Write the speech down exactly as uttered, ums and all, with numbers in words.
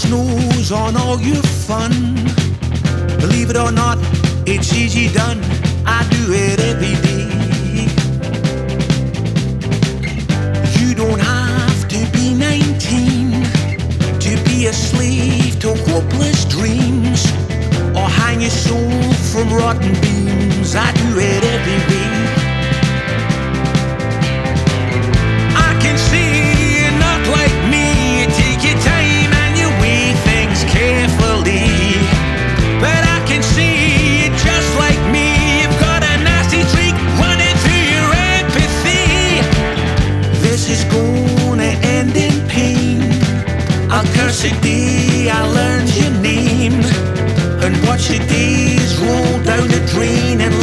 nose on all your fun. Believe it or not, it's easy done. I do it every day. You don't have to be nineteen to be a slave to hopeless dreams, or hang your soul from rotten beams. I do it every day. I can see you're not like me. You take your time and you weigh things carefully, but I can see you're just like me. You've got a nasty streak running through your empathy. This is gonna end in pain. I'll curse the day I learned your name, and watch the days roll down the drain and